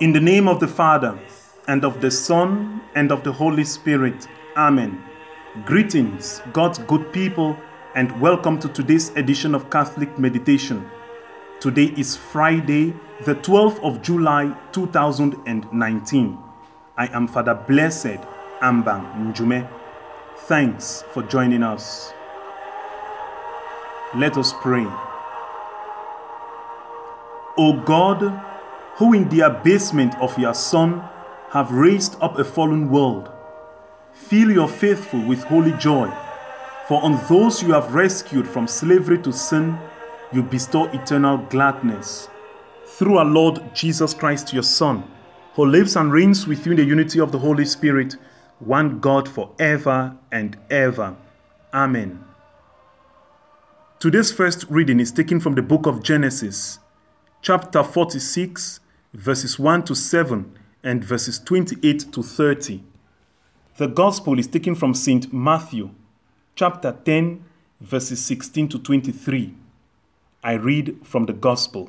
In the name of the Father, and of the Son, and of the Holy Spirit. Amen. Greetings, God's good people, and welcome to today's edition of Catholic Meditation. Today is Friday, the 12th of July, 2019. I am Father Blessed Ambang Njume. Thanks for joining us. Let us pray. O God, who in the abasement of your Son have raised up a fallen world, fill your faithful with holy joy, for on those you have rescued from slavery to sin, you bestow eternal gladness. Through our Lord Jesus Christ, your Son, who lives and reigns with you in the unity of the Holy Spirit, one God forever and ever. Amen. Today's first reading is taken from the book of Genesis, chapter 46, verses 1 to 7 and verses 28 to 30. The Gospel is taken from St. Matthew, chapter 10, verses 16 to 23. I read from the Gospel.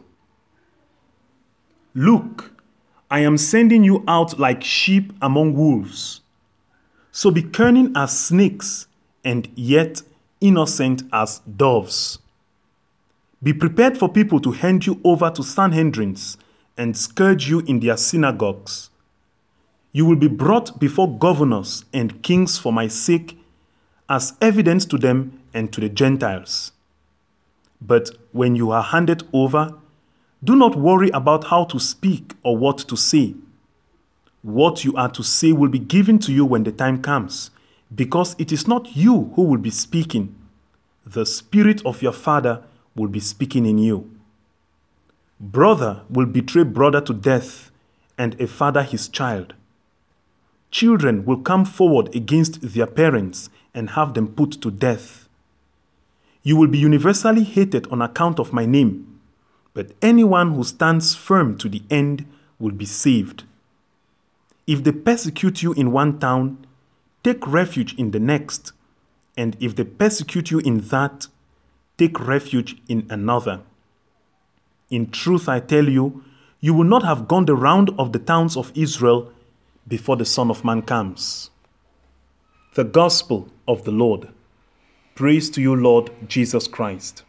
Look, I am sending you out like sheep among wolves. So be cunning as snakes and yet innocent as doves. Be prepared for people to hand you over to Sanhedrins and scourge you in their synagogues. You will be brought before governors and kings for my sake, as evidence to them and to the Gentiles. But when you are handed over, do not worry about how to speak or what to say. What you are to say will be given to you when the time comes, because it is not you who will be speaking. The Spirit of your Father will be speaking in you. Brother will betray brother to death, and a father his child. Children will come forward against their parents and have them put to death. You will be universally hated on account of my name, but anyone who stands firm to the end will be saved. If they persecute you in one town, take refuge in the next, and if they persecute you in that, take refuge in another. In truth, I tell you, you will not have gone the round of the towns of Israel before the Son of Man comes. The Gospel of the Lord. Praise to you, Lord Jesus Christ.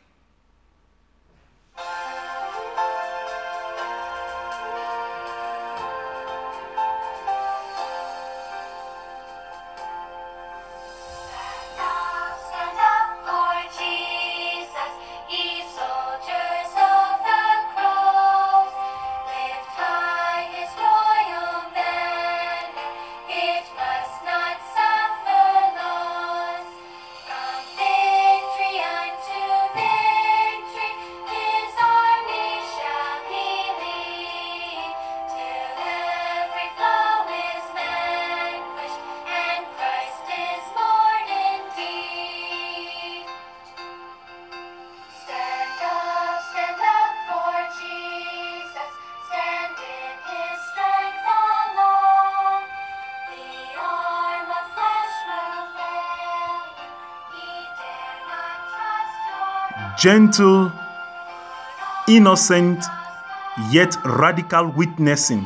Gentle, innocent, yet radical witnessing.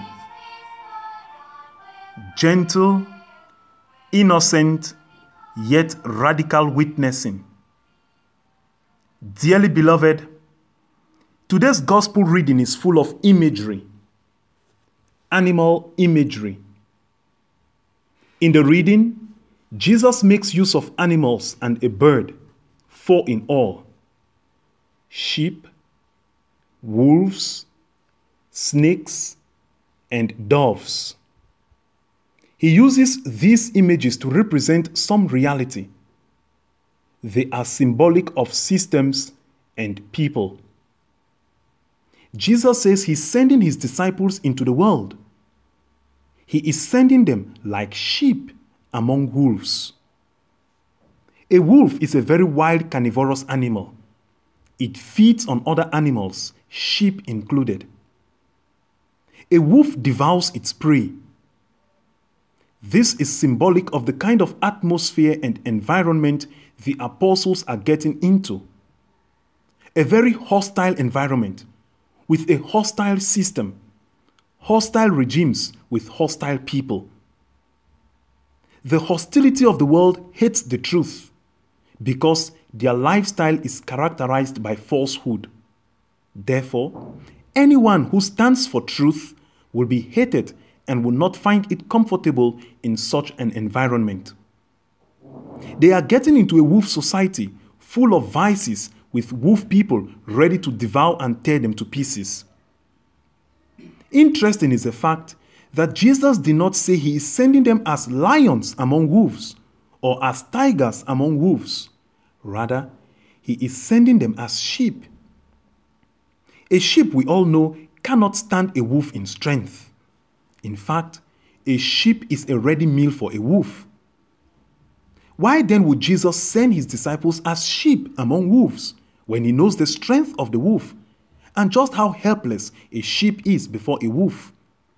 Gentle, innocent, yet radical witnessing. Dearly beloved, today's gospel reading is full of imagery, animal imagery. In the reading, Jesus makes use of animals and a bird, 4 in all. Sheep, wolves, snakes, and doves. He uses these images to represent some reality. They are symbolic of systems and people. Jesus says he's sending his disciples into the world. He is sending them like sheep among wolves. A wolf is a very wild carnivorous animal. It feeds on other animals, sheep included. A wolf devours its prey. This is symbolic of the kind of atmosphere and environment the apostles are getting into. A very hostile environment with a hostile system, hostile regimes with hostile people. The hostility of the world hates the truth because their lifestyle is characterized by falsehood. Therefore, anyone who stands for truth will be hated and will not find it comfortable in such an environment. They are getting into a wolf society full of vices with wolf people ready to devour and tear them to pieces. Interesting is the fact that Jesus did not say he is sending them as lions among wolves or as tigers among wolves. Rather, he is sending them as sheep. A sheep, we all know, cannot stand a wolf in strength. In fact, a sheep is a ready meal for a wolf. Why then would Jesus send his disciples as sheep among wolves when he knows the strength of the wolf and just how helpless a sheep is before a wolf?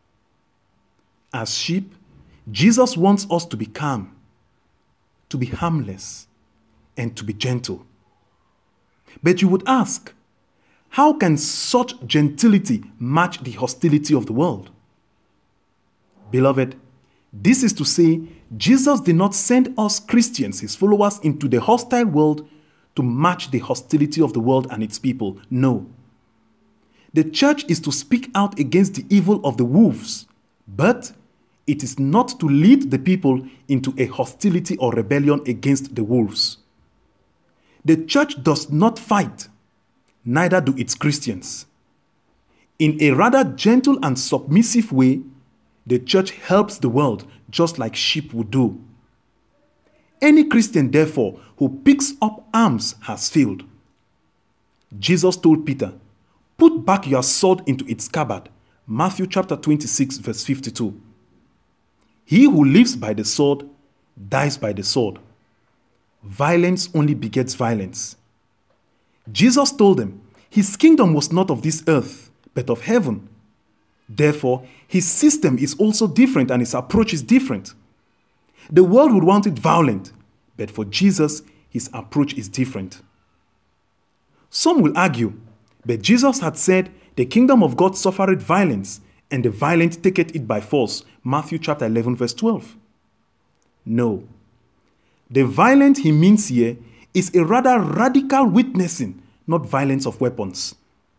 As sheep, Jesus wants us to be calm, to be harmless, and to be gentle. But you would ask, how can such gentility match the hostility of the world? Beloved, this is to say, Jesus did not send us Christians, his followers, into the hostile world to match the hostility of the world and its people. No. The church is to speak out against the evil of the wolves, but it is not to lead the people into a hostility or rebellion against the wolves. The church does not fight, neither do its Christians. In a rather gentle and submissive way, the church helps the world just like sheep would do. Any Christian, therefore, who picks up arms has failed. Jesus told Peter, "Put back your sword into its scabbard." Matthew chapter 26, verse 52. He who lives by the sword dies by the sword. Violence only begets violence. Jesus told them his kingdom was not of this earth, but of heaven. Therefore, his system is also different and his approach is different. The world would want it violent, but for Jesus, his approach is different. Some will argue, but Jesus had said, "The kingdom of God suffereth violence, and the violent taketh it by force." Matthew chapter 11, verse 12. No. The violent he means here is a rather radical witnessing, not violence of weapons.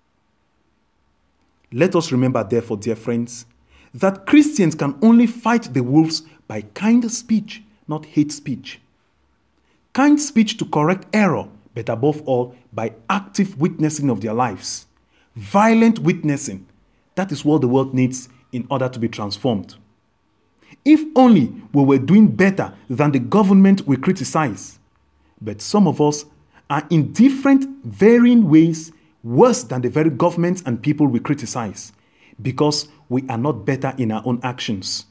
Let us remember, therefore, dear friends, that Christians can only fight the wolves by kind speech, not hate speech. Kind speech to correct error, but above all, by active witnessing of their lives. Violent witnessing, that is what the world needs in order to be transformed. If only we were doing better than the government we criticize. But some of us are in different, varying ways worse than the very governments and people we criticize, because we are not better in our own actions.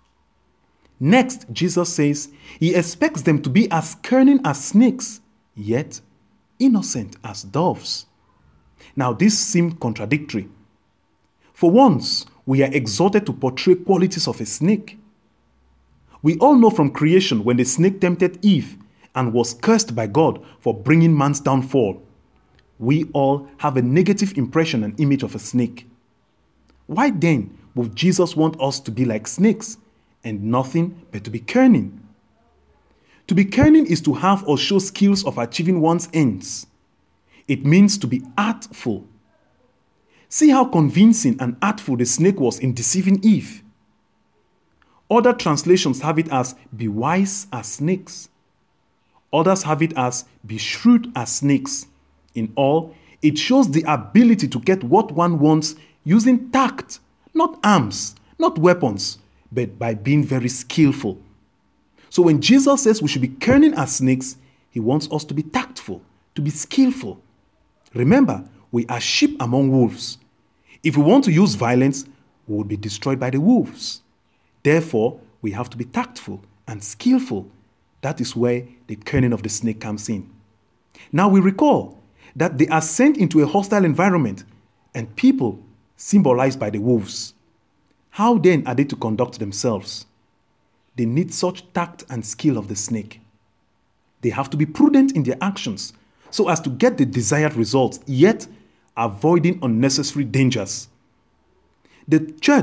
Next, Jesus says he expects them to be as cunning as snakes, yet innocent as doves. Now, this seems contradictory. For once, we are exhorted to portray qualities of a snake. We all know from creation when the snake tempted Eve and was cursed by God for bringing man's downfall. We all have a negative impression and image of a snake. Why then would Jesus want us to be like snakes and nothing but to be cunning? To be cunning is to have or show skills of achieving one's ends. It means to be artful. See how convincing and artful the snake was in deceiving Eve. Other translations have it as "be wise as snakes." Others have it as "be shrewd as snakes." In all, it shows the ability to get what one wants using tact, not arms, not weapons, but by being very skillful. So when Jesus says we should be cunning as snakes, he wants us to be tactful, to be skillful. Remember, we are sheep among wolves. If we want to use violence, we will be destroyed by the wolves. Therefore, we have to be tactful and skillful. That is where the cunning of the snake comes in. Now we recall that they are sent into a hostile environment and people symbolized by the wolves. How then are they to conduct themselves? They need such tact and skill of the snake. They have to be prudent in their actions so as to get the desired results, yet avoiding unnecessary dangers. The church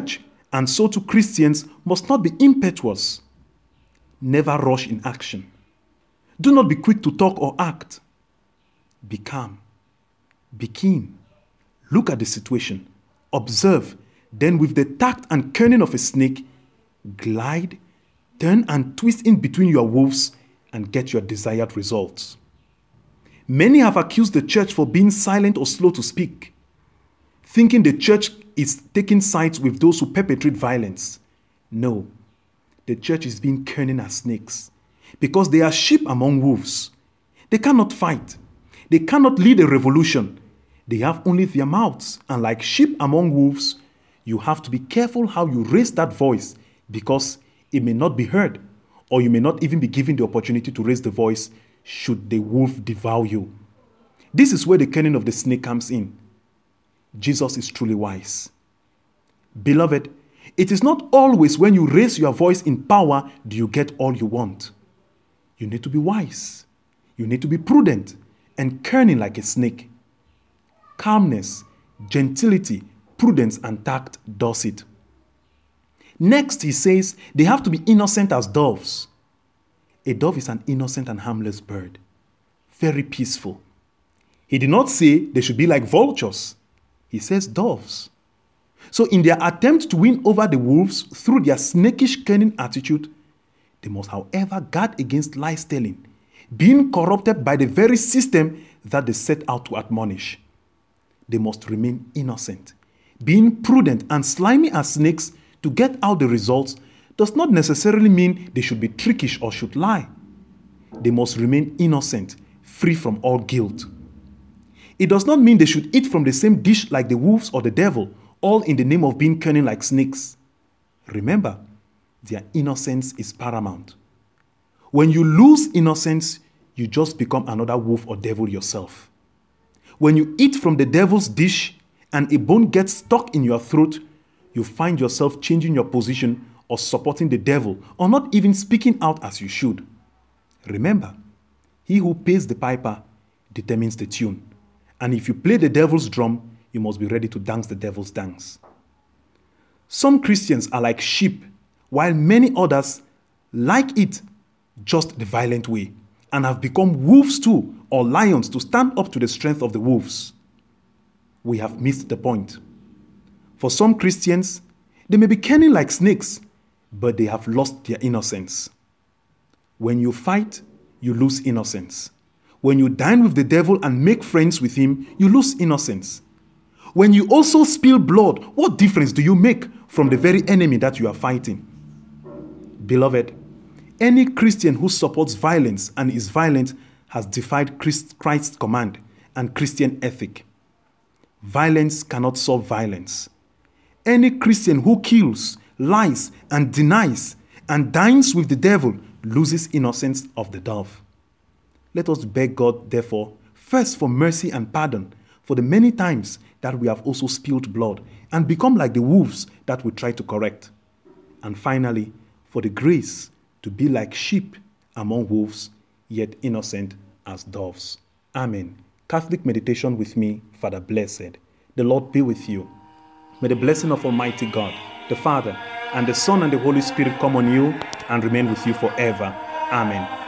And so too Christians must not be impetuous. Never rush in action. Do not be quick to talk or act. Be calm. Be keen. Look at the situation. Observe. Then with the tact and cunning of a snake, glide, turn and twist in between your wolves and get your desired results. Many have accused the church for being silent or slow to speak, thinking the church is taking sides with those who perpetrate violence. No, the church is being cunning as snakes because they are sheep among wolves. They cannot fight. They cannot lead a revolution. They have only their mouths, and like sheep among wolves, you have to be careful how you raise that voice because it may not be heard, or you may not even be given the opportunity to raise the voice should the wolf devour you. This is where the cunning of the snake comes in. Jesus is truly wise. Beloved, it is not always when you raise your voice in power do you get all you want. You need to be wise. You need to be prudent and cunning like a snake. Calmness, gentility, prudence, and tact does it. Next, he says they have to be innocent as doves. A dove is an innocent and harmless bird, very peaceful. He did not say they should be like vultures. He says doves. So in their attempt to win over the wolves through their snakish cunning attitude, they must, however, guard against lies telling, being corrupted by the very system that they set out to admonish. They must remain innocent. Being prudent and slimy as snakes to get out the results does not necessarily mean they should be trickish or should lie. They must remain innocent, free from all guilt. It does not mean they should eat from the same dish like the wolves or the devil, all in the name of being cunning like snakes. Remember, their innocence is paramount. When you lose innocence, you just become another wolf or devil yourself. When you eat from the devil's dish and a bone gets stuck in your throat, you find yourself changing your position or supporting the devil or not even speaking out as you should. Remember, he who pays the piper determines the tune. And if you play the devil's drum, you must be ready to dance the devil's dance. Some Christians are like sheep, while many others like it just the violent way and have become wolves too, or lions to stand up to the strength of the wolves. We have missed the point. For some Christians, they may be cunning like snakes, but they have lost their innocence. When you fight, you lose innocence. When you dine with the devil and make friends with him, you lose innocence. When you also spill blood, what difference do you make from the very enemy that you are fighting? Beloved, any Christian who supports violence and is violent has defied Christ's command and Christian ethic. Violence cannot solve violence. Any Christian who kills, lies, and denies and dines with the devil loses innocence of the dove. Let us beg God, therefore, first for mercy and pardon for the many times that we have also spilled blood and become like the wolves that we try to correct. And finally, for the grace to be like sheep among wolves, yet innocent as doves. Amen. Catholic meditation with me, Father Blessed. The Lord be with you. May the blessing of Almighty God, the Father, and the Son, and the Holy Spirit come on you and remain with you forever. Amen.